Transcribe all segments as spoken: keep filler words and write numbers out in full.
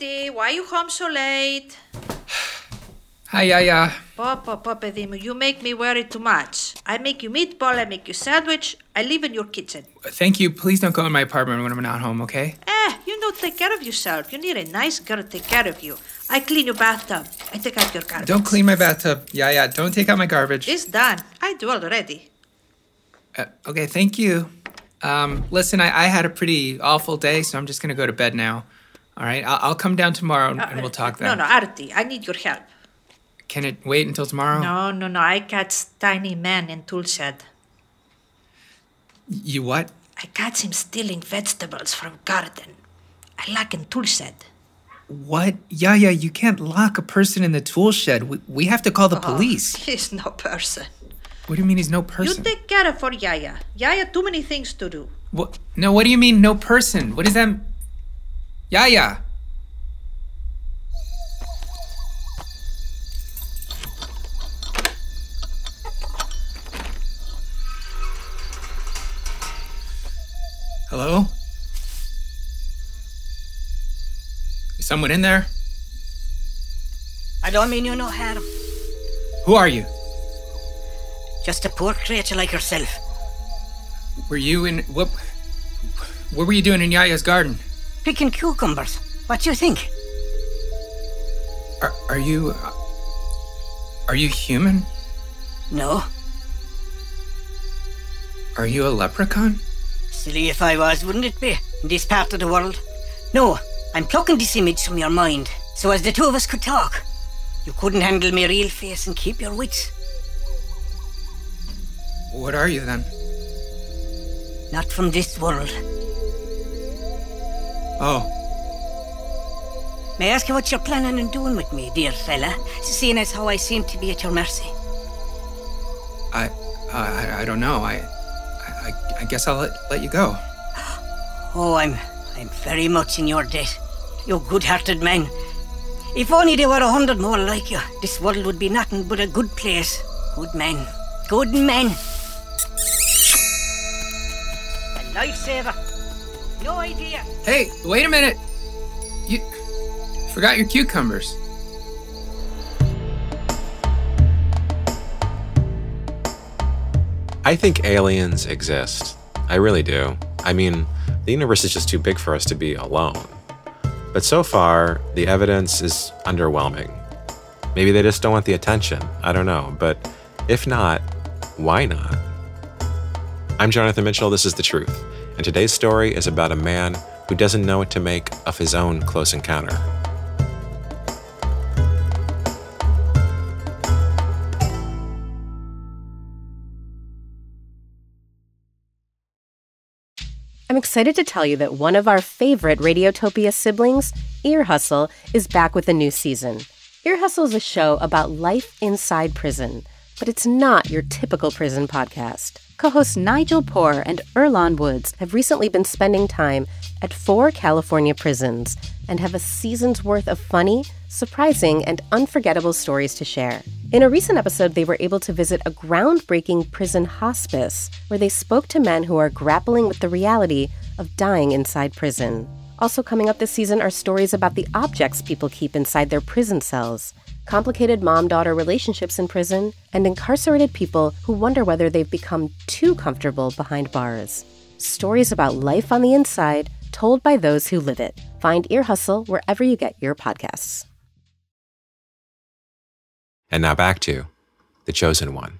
Artie, why you home so late? Hi, Yaya. Papa, Papa, Dimo, you make me worry too much. I make you meatball, I make you sandwich. I live in your kitchen. Thank you. Please don't go in my apartment when I'm not home, okay? Eh, you don't take care of yourself. You need a nice girl to take care of you. I clean your bathtub. I take out your garbage. Don't clean my bathtub. Yaya, don't take out my garbage. It's done. I do already. Uh, okay, thank you. Um, listen, I, I had a pretty awful day, so I'm just going to go to bed now. All right? I'll, I'll come down tomorrow and, Uh, and we'll talk no, then. no, Artie, I need your help. Can it wait until tomorrow? No, no, no. I catch tiny man in tool shed. You what? I catch him stealing vegetables from garden. I lock in tool shed. What? Yaya, you can't lock a person in the tool shed. We, we have to call the Oh, police. He's no person. What do you mean he's no You person? take care of for Yaya. Yaya, too many things to do. What? No, what do you mean no person? What does that... m- Yaya! Hello? Is someone in there? I don't mean you no harm. Who are you? Just a poor creature like yourself. Were you in... What... What were you doing in Yaya's garden? Picking cucumbers. What do you think? Are, are you... uh, Are you human? No. Are you a leprechaun? Silly if I was, wouldn't it be? In this part of the world. No, I'm plucking this image from your mind, so as the two of us could talk. You couldn't handle me real face and keep your wits. What are you then? Not from this world. Oh, May I ask you what you're planning on doing with me, dear fella, seeing as how I seem to be at your mercy? I... I, I don't know. I... I, I guess I'll let, let you go. Oh, I'm... I'm very much in your debt. You good-hearted man. If only there were a hundred more like you, this world would be nothing but a good place. Good men. Good men. A lifesaver. No idea. Hey, wait a minute! You... Forgot your cucumbers. I think aliens exist. I really do. I mean, the universe is just too big for us to be alone. But so far, the evidence is underwhelming. Maybe they just don't want the attention. I don't know. But if not, why not? I'm Jonathan Mitchell. This is The Truth. And today's story is about a man who doesn't know what to make of his own close encounter. I'm excited to tell you that one of our favorite Radiotopia siblings, Ear Hustle, is back with a new season. Ear Hustle is a show about life inside prison, but it's not your typical prison podcast. Co-hosts Nigel Poor and Earlonne Woods have recently been spending time at four California prisons and have a season's worth of funny, surprising, and unforgettable stories to share. In a recent episode, they were able to visit a groundbreaking prison hospice where they spoke to men who are grappling with the reality of dying inside prison. Also coming up this season are stories about the objects people keep inside their prison cells, complicated mom-daughter relationships in prison, and incarcerated people who wonder whether they've become too comfortable behind bars. Stories about life on the inside, told by those who live it. Find Ear Hustle wherever you get your podcasts. And now back to The Chosen One.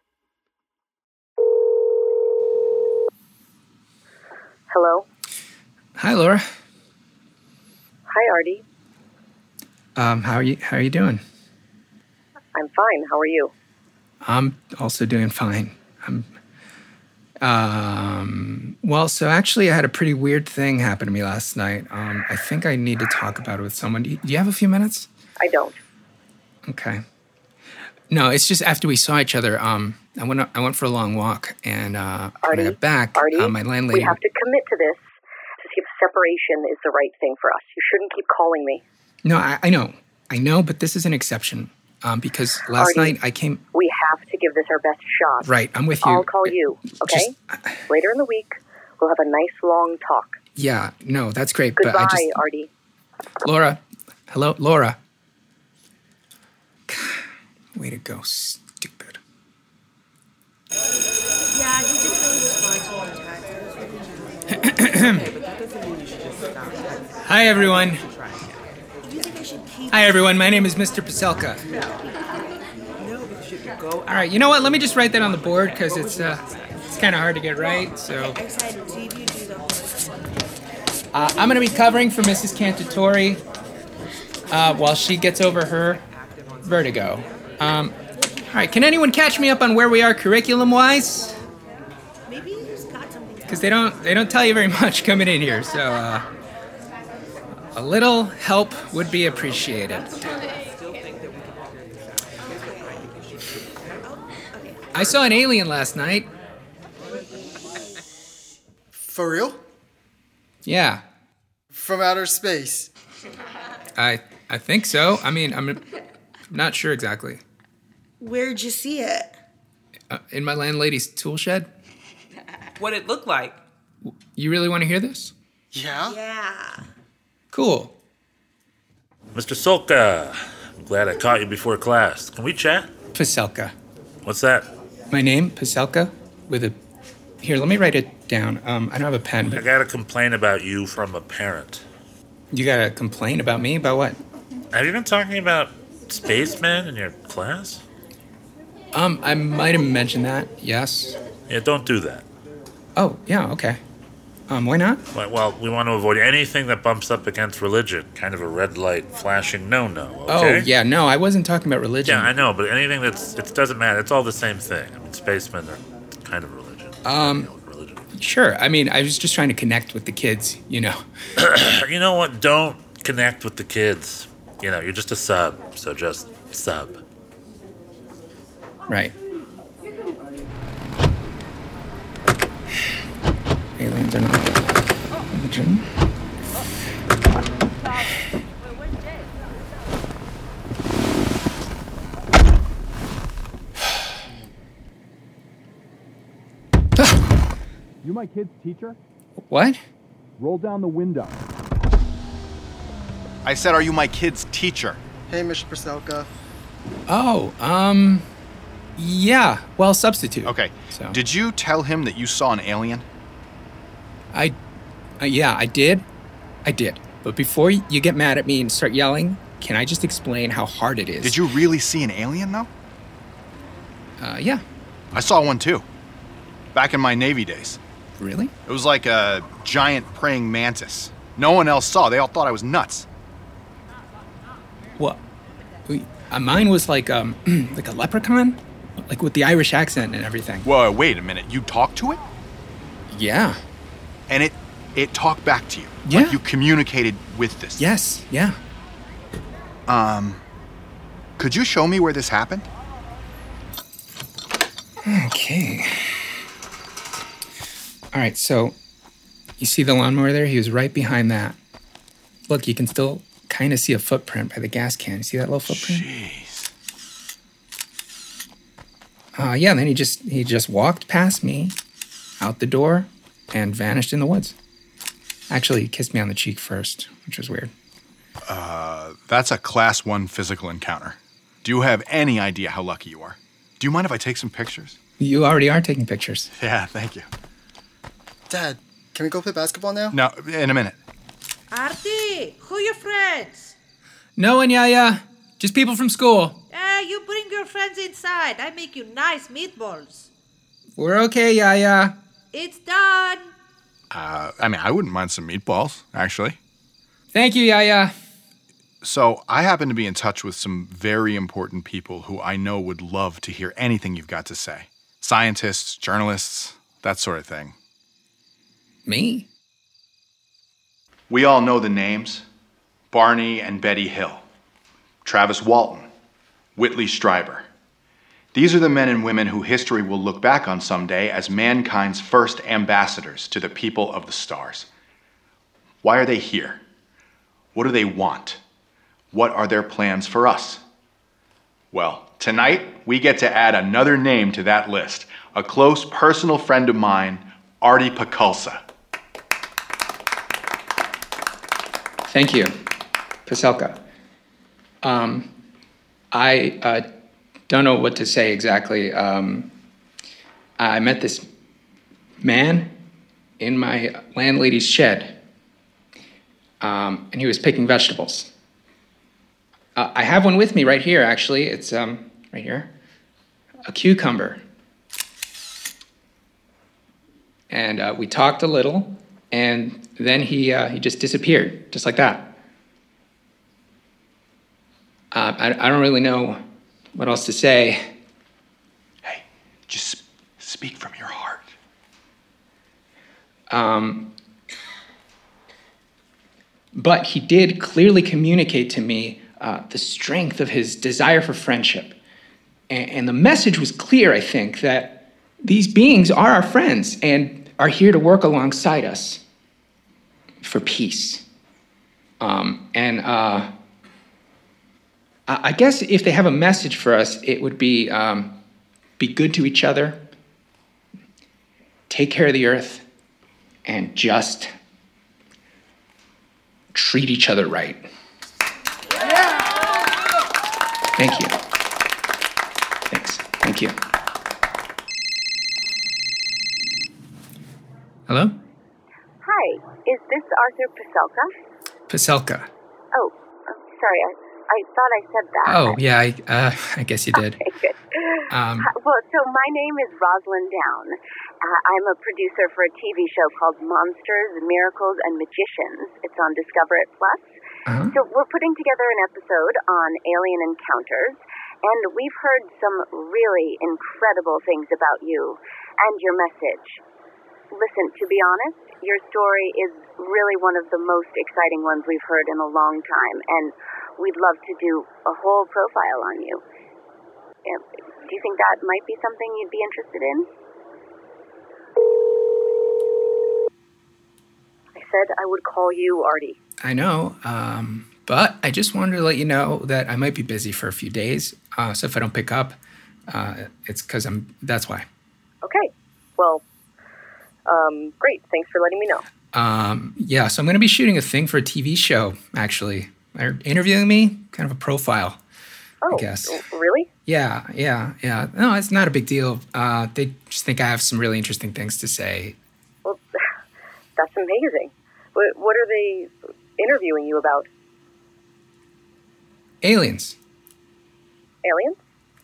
Hello? Hi, Laura. Hi, Artie. Um, how are you? How are you doing? I'm fine. How are you? I'm also doing fine. I'm. Um. Well, so actually, I had a pretty weird thing happen to me last night. Um. I think I need to talk about it with someone. Do you, do you have a few minutes? I don't. Okay. No, it's just after we saw each other. Um. I went. I went for a long walk, and uh, Artie, when I got back, Artie, uh, my landlady. we have to commit to this to see if separation is the right thing for us. You shouldn't keep calling me. No, I, I know. I know, but this is an exception. Um, because last Artie, night I came... We have to give this our best shot. Right, I'm with you. I'll call you, okay? Just, Later in the week, we'll have a nice long talk. Yeah, no, that's great. Goodbye, but I just, Artie. Laura, Hello, Laura. Way to go, stupid. Yeah, you did really respond to my text. Hi, everyone. Hi, everyone. My name is Mister Paselka. All right, you know what? Let me just write that on the board because it's uh, it's kind of hard to get right. So uh, I'm going to be covering for Missus Cantatori uh, while she gets over her vertigo. Um, all right, can anyone catch me up on where we are curriculum-wise? Because they don't they don't tell you very much coming in here, so uh, a little help would be appreciated. I saw an alien last night. For real? Yeah, From outer space? I I think so. I mean, I'm not sure exactly. Where'd you see it? Uh, in my landlady's tool shed. What it looked like. You really want to hear this? Yeah? Yeah. Cool. Mister Solka, I'm glad I caught you before class. Can we chat? Paselka. What's that? My name, Paselka, with a... Here, let me write it down. Um, I don't have a pen, I but got a complaint about you from a parent. you got a complaint about me? About what? Have you been talking about spacemen in your class? Um, I might have mentioned that, yes. Yeah, don't do that. Oh, yeah, okay. Um, why not? Well, well, we want to avoid anything that bumps up against religion. Kind of a red light flashing no-no, okay? Oh, yeah, no, I wasn't talking about religion. Yeah, I know, but anything that's... It doesn't matter. It's all the same thing. I mean, spacemen are kind of religion. Um, religion. Sure, I mean, I was just trying to connect with the kids, you know. You know what? Don't connect with the kids. You know, you're just a sub, so just sub. Right. Aliens are not religion. You my kid's teacher? What? Roll down the window. I said, are you my kid's teacher? Hey, Mister Paselka. Oh, um... Yeah, well, substitute. Okay. So. Did you tell him that you saw an alien? I... Uh, yeah, I did. I did. But before you get mad at me and start yelling, can I just explain how hard it is? Did you really see an alien, though? Uh, yeah. I saw one, too. Back in my Navy days. Really? It was like a giant praying mantis. No one else saw. They all thought I was nuts. What? Uh, mine was like, um, like a leprechaun? Like with the Irish accent and everything. Whoa, wait a minute. You talked to it? Yeah. And it it talked back to you? Yeah. Like you communicated with this? Yes, yeah. Um, could you show me where this happened? Okay. All right, so you see the lawnmower there? He was right behind that. Look, you can still kind of see a footprint by the gas can. You see that little footprint? Jeez. Uh, yeah, then he just he just walked past me, out the door, and vanished in the woods. Actually, he kissed me on the cheek first, which was weird. Uh, that's a class one physical encounter. Do you have any idea how lucky you are? Do you mind if I take some pictures? You already are taking pictures. Yeah, thank you. Dad, can we go play basketball now? No, in a minute. Artie, who your friends? No one, Yaya. Just people from school. Eh, you bring your friends inside. I make you nice meatballs. We're okay, Yaya. It's done. Uh, I mean, I wouldn't mind some meatballs, actually. Thank you, Yaya. So, I happen to be in touch with some very important people who I know would love to hear anything you've got to say. Scientists, journalists, that sort of thing. Me? We all know the names. Barney and Betty Hill. Travis Walton. Whitley Strieber. These are the men and women who history will look back on someday as mankind's first ambassadors to the people of the stars. Why are they here? What do they want? What are their plans for us? Well, tonight we get to add another name to that list. A close personal friend of mine, Artie Pakulsa. Thank you, Paselka. Um, I uh, don't know what to say exactly. Um, I met this man in my landlady's shed, um, and he was picking vegetables. Uh, I have one with me right here, actually. It's um, right here. A cucumber. And uh, we talked a little, and then he uh, he just disappeared, just like that. Uh, I, I don't really know what else to say. Hey, just speak from your heart. Um, but he did clearly communicate to me uh, the strength of his desire for friendship. And, and the message was clear, I think, that these beings are our friends and are here to work alongside us for peace. Um, and uh, I, I guess if they have a message for us, it would be um, be good to each other, take care of the earth, and just treat each other right. Thank you. Thanks. Thank you. Hello? Hi, is this Arthur Paselka? Paselka. Oh, I'm sorry, I, I thought I said that. Oh, yeah, I, uh, I guess you did. Okay, good. Um, Hi- well, so my name is Rosalind Down. Uh, I'm a producer for a T V show called Monsters, Miracles, and Magicians. It's on Discover It Plus. Uh-huh. So we're putting together an episode on alien encounters, and we've heard some really incredible things about you and your message. Listen, to be honest, your story is really one of the most exciting ones we've heard in a long time, and we'd love to do a whole profile on you. Yeah, do you think that might be something you'd be interested in? I said I would call you, Artie. I know, um, but I just wanted to let you know that I might be busy for a few days. Uh, so if I don't pick up, uh, it's because I'm, that's why. Okay, well, um, great. Thanks for letting me know. Um, yeah, so I'm going to be shooting a thing for a T V show, actually. They're interviewing me, kind of a profile, Oh, I guess. really? Yeah, yeah, yeah. No, it's not a big deal. Uh, they just think I have some really interesting things to say. Well, that's amazing. What, what are they interviewing you about? Aliens. Aliens?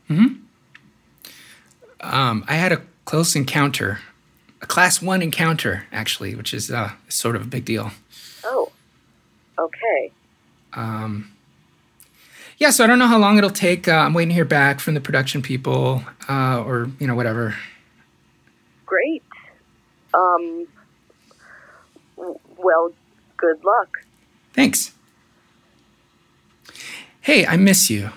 Mm-hmm. Um, I had a close encounter, a class one encounter, actually, which is uh, sort of a big deal. Oh, okay. Um, yeah, so I don't know how long it'll take. Uh, I'm waiting to hear back from the production people, uh, or, you know, whatever. Great. Um, w- well, good luck. Thanks. Hey, I miss you.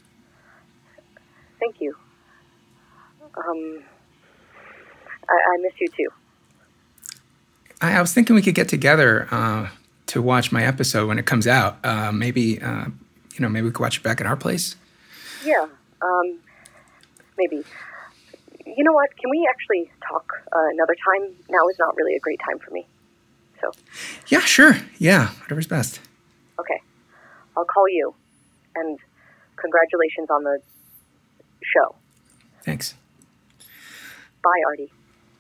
Thank you. Um, I, I miss you too. I, I was thinking we could get together uh, to watch my episode when it comes out. Uh, maybe, uh, you know, maybe we could watch it back at our place. Yeah, um, maybe. You know what? Can we actually talk uh, another time? Now is not really a great time for me. So. Yeah, sure. Yeah, whatever's best. Okay. I'll call you. And congratulations on the show. Thanks. Bye, Artie.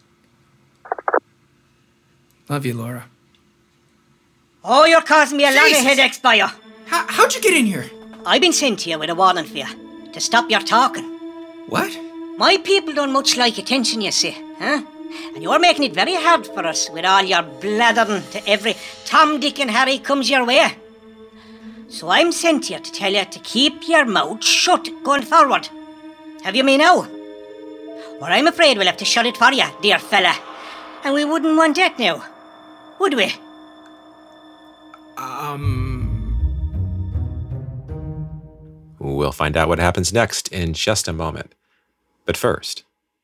Love you, Laura. Oh, you're causing me a lot of Jesus! headaches, boyo. How, how'd you get in here? I've been sent here with a warrant for you, to stop your talking. What? My people don't much like attention, you see, huh? And you're making it very hard for us with all your blathering to every Tom, Dick and Harry comes your way. So I'm sent here to tell you to keep your mouth shut going forward. Have you me now? Or I'm afraid we'll have to shut it for you, dear fella. And we wouldn't want that now, would we? Um... We'll find out what happens next in just a moment. But first,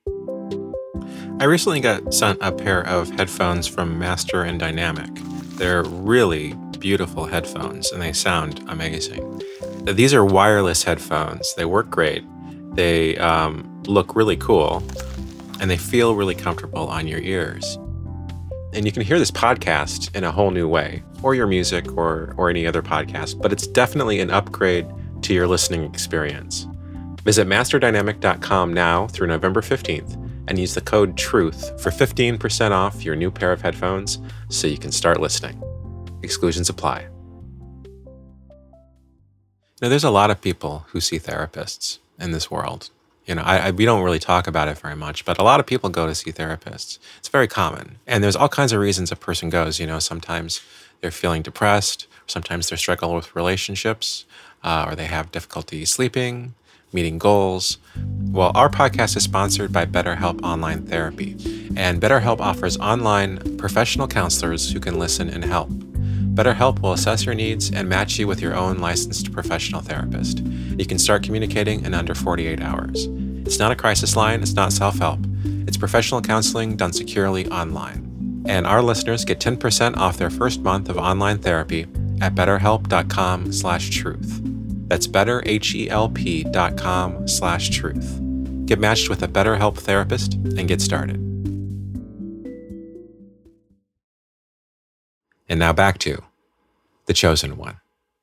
I recently got sent a pair of headphones from Master and Dynamic. They're really beautiful headphones, and they sound amazing. These are wireless headphones. They work great. They um, look really cool, and they feel really comfortable on your ears. And you can hear this podcast in a whole new way, or your music, or or any other podcast, but it's definitely an upgrade to your listening experience. Visit master dynamic dot com now through November fifteenth and use the code TRUTH for fifteen percent off your new pair of headphones so you can start listening. Exclusions apply. Now, there's a lot of people who see therapists in this world. You know, I, I, we don't really talk about it very much, but a lot of people go to see therapists. It's very common. And there's all kinds of reasons a person goes. You know, sometimes they're feeling depressed, sometimes they're struggling with relationships, uh, or they have difficulty sleeping, meeting goals. Well, our podcast is sponsored by BetterHelp Online Therapy, and BetterHelp offers online professional counselors who can listen and help. BetterHelp will assess your needs and match you with your own licensed professional therapist. You can start communicating in under forty-eight hours. It's not a crisis line, it's not self-help. It's professional counseling done securely online. And our listeners get ten percent off their first month of online therapy at betterhelp.com slash truth. That's betterhelp.com slash truth. Get matched with a BetterHelp therapist and get started. And now back to The Chosen One.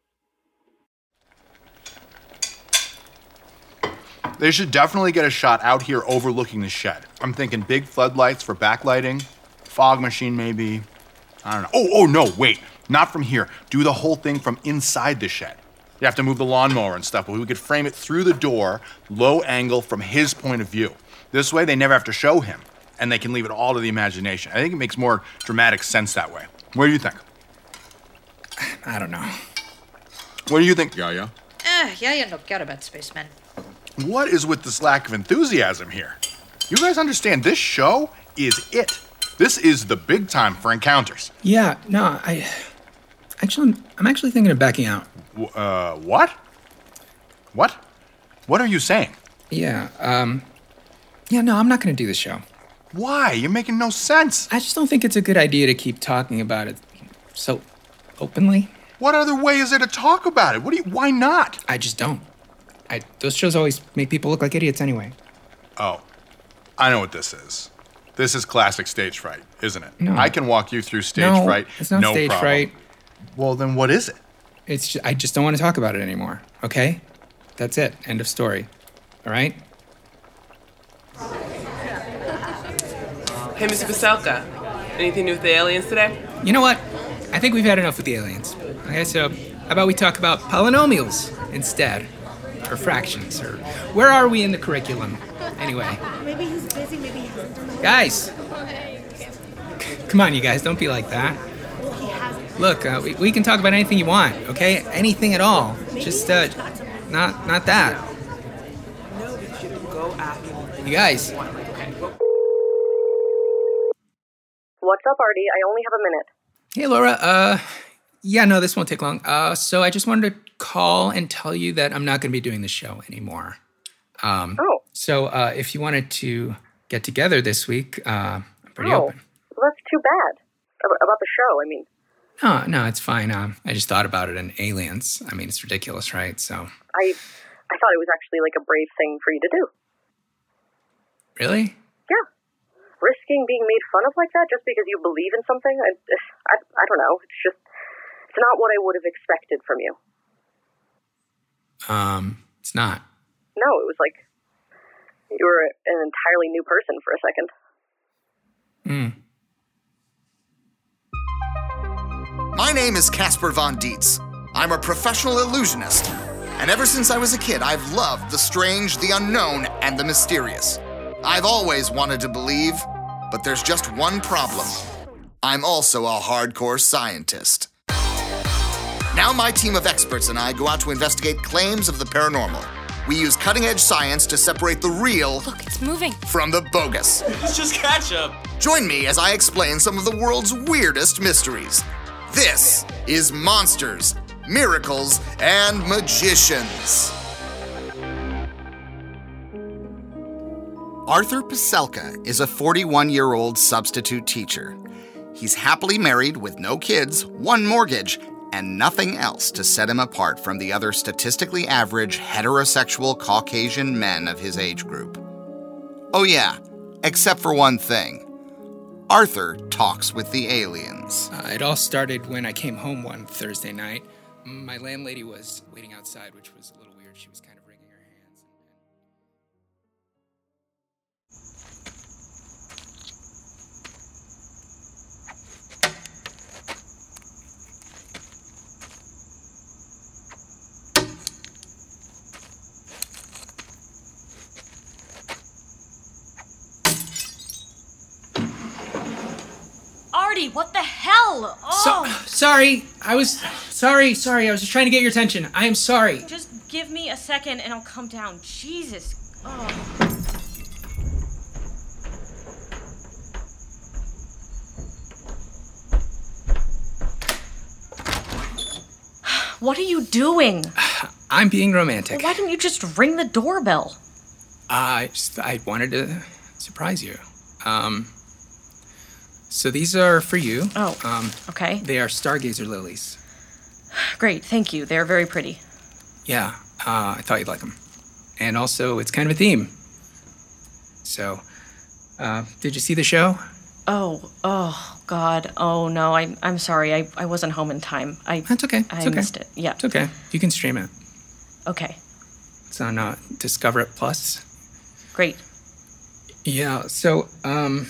They should definitely get a shot out here overlooking the shed. I'm thinking big floodlights for backlighting, fog machine maybe. I don't know. Oh, oh no, wait. Not from here. Do the whole thing from inside the shed. You have to move the lawnmower and stuff, but we could frame it through the door, low angle from his point of view. This way they never have to show him, and they can leave it all to the imagination. I think it makes more dramatic sense that way. What do you think? I don't know. What do you think, Yaya? Eh, Yaya no care about spacemen. What is with this lack of enthusiasm here? You guys understand this show is it. This is the big time for encounters. Yeah, no, I... Actually, I'm actually thinking of backing out. Uh, what? What? What are you saying? Yeah, um... Yeah, no, I'm not going to do this show. Why? You're making no sense. I just don't think it's a good idea to keep talking about it so openly. What other way is there to talk about it? What do you, why not? I just don't. I, those shows always make people look like idiots anyway. Oh, I know what this is. This is classic stage fright, isn't it? No. I can walk you through stage no, fright. it's not no stage problem. fright. Well, then what is it? It's just, I just don't want to talk about it anymore, okay? That's it. End of story. All right? Hey, Mister Paselka, anything new with the aliens today? You know what? I think we've had enough with the aliens. Okay, so how about we talk about polynomials instead? Or fractions, or where are we in the curriculum? Anyway. Maybe he's busy, maybe he hasn't done it. Guys! Come on, you guys, don't be like that. Well, he hasn't. Look, uh, we, we can talk about anything you want, okay? Anything at all. Just, uh, not, not that. No, we should go after You guys. What's up, Artie? I only have a minute. Hey, Laura, uh... Yeah, no, this won't take long. Uh, so I just wanted to call and tell you that I'm not going to be doing the show anymore. Um, oh. So uh, if you wanted to get together this week, uh, I'm pretty oh. open. Well, that's too bad. About the show, I mean. No, no, it's fine. Um, I just thought about it in Aliens. I mean, it's ridiculous, right? So. I, I thought it was actually like a brave thing for you to do. Really? Yeah. Risking being made fun of like that just because you believe in something? I, I, I don't know. It's just. It's not what I would have expected from you. Um, it's not. No, it was like you were an entirely new person for a second. Hmm. My name is Casper Von Dietz. I'm a professional illusionist. And ever since I was a kid, I've loved the strange, the unknown, and the mysterious. I've always wanted to believe, but there's just one problem. I'm also a hardcore scientist. Now my team of experts and I go out to investigate claims of the paranormal. We use cutting-edge science to separate the real... Look, it's moving. ...from the bogus. It's just ketchup. Join me as I explain some of the world's weirdest mysteries. This is Monsters, Miracles, and Magicians. Arthur Paselka is a forty-one-year-old substitute teacher. He's happily married with no kids, one mortgage, and nothing else to set him apart from the other statistically average heterosexual Caucasian men of his age group. Oh yeah, except for one thing. Arthur talks with the aliens. Uh, it all started when I came home one Thursday night. My landlady was waiting outside, which was a little weird. she was kind of wringing her hands. And, and... Artie, what the hell? Oh. So, sorry, I was sorry, sorry. I was just trying to get your attention. I am sorry. Just give me a second and I'll come down. Jesus. Oh. What are you doing? I'm being romantic. Why didn't you just ring the doorbell? Uh, I just I wanted to surprise you. Um. So these are for you. Oh, um, okay. They are stargazer lilies. Great, thank you. They're very pretty. Yeah, uh, I thought you'd like them. And also, it's kind of a theme. So, uh, did you see the show? Oh, oh, God. Oh, no, I, I'm sorry. I, I wasn't home in time. I, That's okay. It's I okay. missed it. Yeah. It's okay. You can stream it. Okay. It's on uh, Discover It Plus. Great. Yeah, so, um...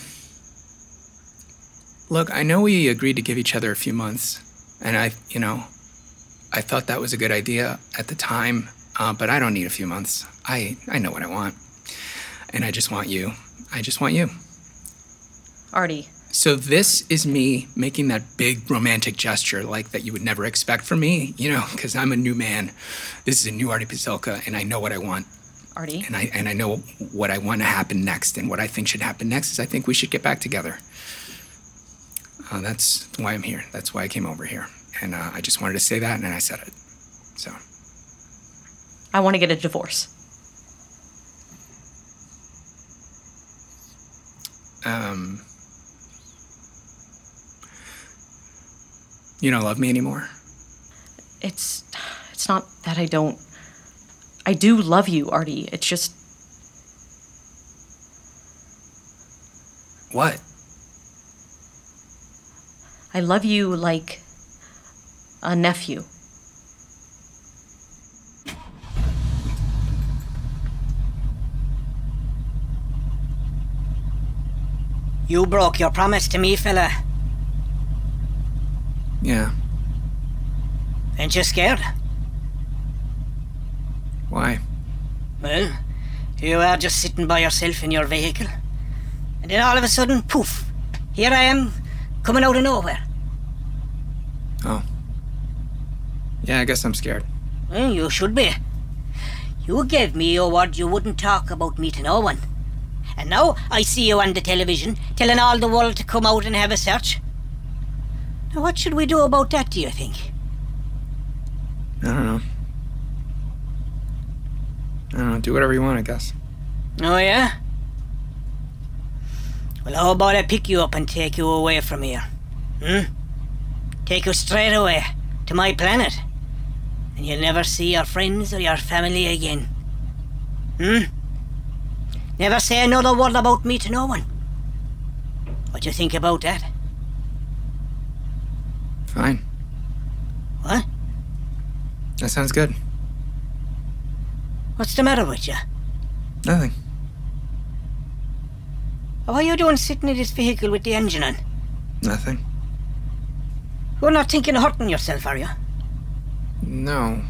Look, I know we agreed to give each other a few months, and I, you know, I thought that was a good idea at the time, uh, but I don't need a few months. I, I know what I want, and I just want you. I just want you. Artie. So this is me making that big romantic gesture like that you would never expect from me, you know, because I'm a new man. This is a new Artie Pazelka, and I know what I want. Artie? And I, and I know what I want to happen next, and what I think should happen next is I think we should get back together. Uh, that's why I'm here. That's why I came over here. And uh, I just wanted to say that, and I said it. So. I want to get a divorce. Um. You don't love me anymore? It's... It's not that I don't... I do love you, Artie. It's just... What? I love you like a nephew. You broke your promise to me, fella. Yeah. Ain't you scared? Why? Well, you are just sitting by yourself in your vehicle. And then all of a sudden, poof, here I am, coming out of nowhere. Oh. Yeah, I guess I'm scared. Well, you should be. You gave me your word you wouldn't talk about me to no one. And now I see you on the television, telling all the world to come out and have a search. Now what should we do about that, do you think? I don't know. I don't know, do whatever you want, I guess. Oh, yeah? Well, how about I pick you up and take you away from here? Hmm? Take you straight away to my planet. And you'll never see your friends or your family again. Hmm? Never say another word about me to no one. What do you think about that? Fine. What? That sounds good. What's the matter with you? Nothing. What are you doing sitting in this vehicle with the engine on? Nothing. You're not thinking of hurting yourself, are you? No.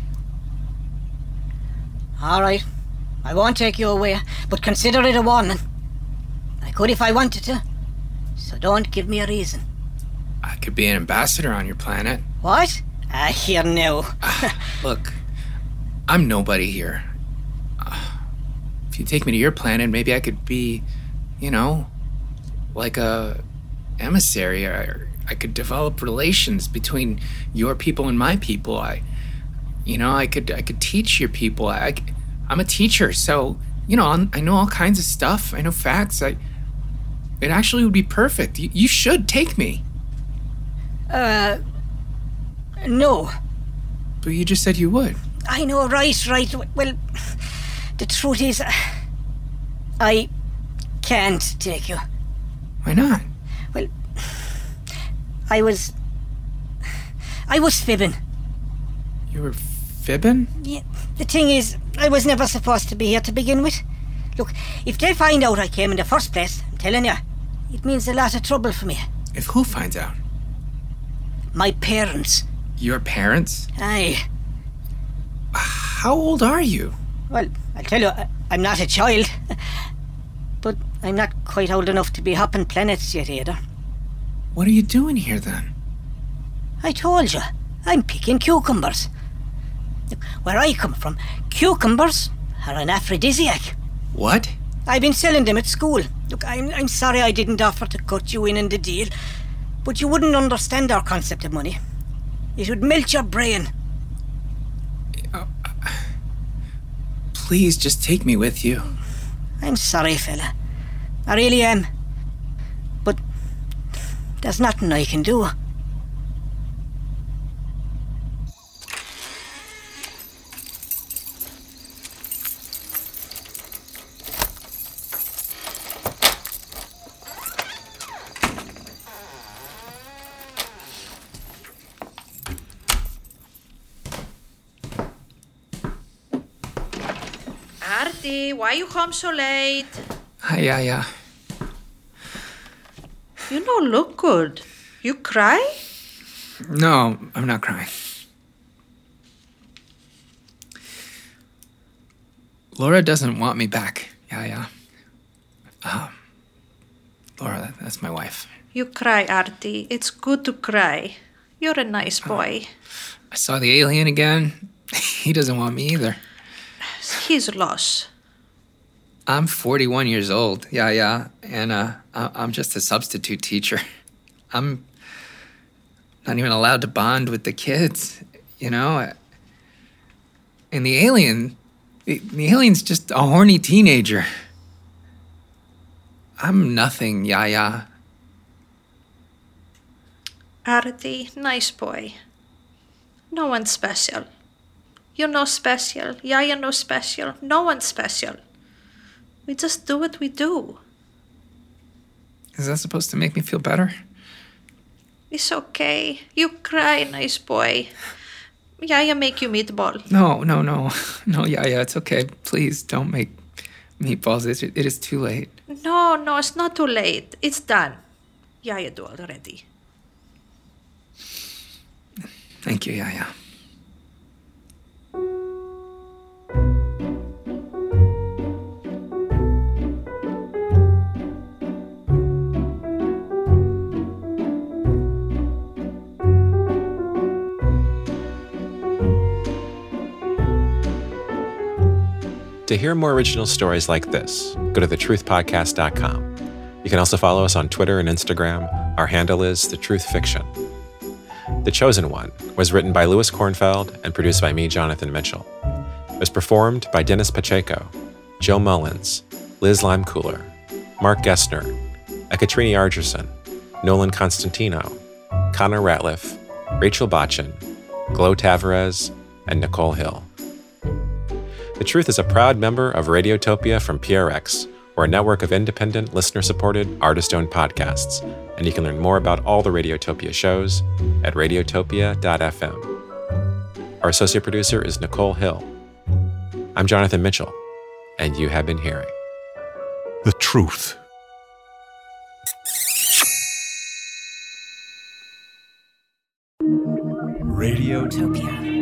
All right. I won't take you away, but consider it a warning. I could if I wanted to. So don't give me a reason. I could be an ambassador on your planet. What? I hear no. Look, I'm nobody here. Uh, if you take me to your planet, maybe I could be, you know, like a emissary. Or I could develop relations between your people and my people. I, you know, I could I could teach your people. I, I'm a teacher, so you know I'm, I know all kinds of stuff. I know facts. I. It actually would be perfect. You, you should take me. Uh, no. But you just said you would. I know, right, right. Well, the truth is, I can't take you. Why not? Well, I was... I was fibbing. You were fibbing? Yeah. The thing is, I was never supposed to be here to begin with. Look, if they find out I came in the first place, I'm telling you, it means a lot of trouble for me. If who finds out? My parents. Your parents? Aye. How old are you? Well, I'll tell you, I- I'm not a child. But I'm not quite old enough to be hopping planets yet either. What are you doing here then? I told you, I'm picking cucumbers. Look, where I come from, cucumbers are an aphrodisiac. What? I've been selling them at school. Look, I'm, I'm sorry I didn't offer to cut you in in the deal, but you wouldn't understand our concept of money. It would melt your brain. Uh, please just take me with you. I'm sorry, fella. I really am. But there's nothing I can do. Artie, why you home so late? Hi, yeah, yeah. You don't look good. You cry? No, I'm not crying. Laura doesn't want me back. Yeah, yeah. Um, Laura, that, that's my wife. You cry, Artie. It's good to cry. You're a nice boy. I saw the alien again. He doesn't want me either. He's lost. I'm forty-one years old. Yeah, yeah. And uh, I- I'm just a substitute teacher. I'm not even allowed to bond with the kids, you know? And the alien, the, the alien's just a horny teenager. I'm nothing, Yaya. Artie, nice boy. No one's special. You're no special. Yaya no special. No one's special. We just do what we do. Is that supposed to make me feel better? It's okay. You cry, nice boy. Yaya make you meatball. No, no, no. No, Yaya, it's okay. Please don't make meatballs. It, it is too late. No, no, it's not too late. It's done. Yaya do already. Thank you, Yaya. To hear more original stories like this, go to the truth podcast dot com. You can also follow us on Twitter and Instagram. Our handle is The Truth Fiction. The Chosen One was written by Louis Kornfeld and produced by me, Jonathan Mitchell. It was performed by Dennis Pacheco, Joe Mullins, Liz Limecooler, Mark Gessner, Ekatrini Argerson, Nolan Constantino, Connor Ratliff, Rachel Botchin, Glo Tavares, and Nicole Hill. The Truth is a proud member of Radiotopia from P R X. We're a network of independent, listener-supported, artist-owned podcasts, and you can learn more about all the Radiotopia shows at radiotopia dot f m. Our associate producer is Nicole Hill. I'm Jonathan Mitchell, and you have been hearing The Truth. Radiotopia.